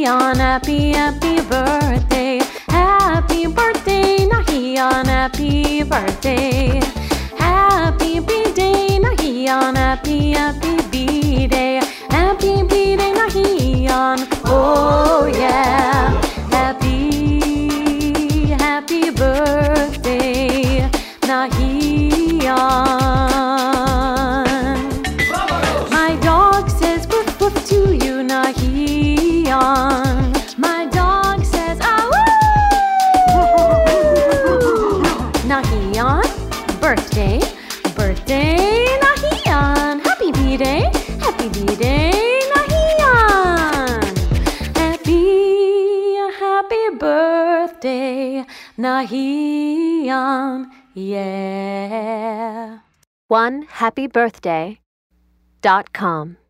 Nahian, happy, happy birthday. Happy birthday, Nahian, happy birthday. Happy B-Day, Nahian, happy, happy B-Day. Happy B-Day, Nahian, oh yeah. Happy, happy birthday, Nahian. My dog says woof woof to you, Nahian. My dog says ah woo. Nahian, birthday, birthday, Nahian. Happy B-Day, happy B-Day, Nahian. Happy, happy birthday, Nahian, yeah. OneHappyBirthday.com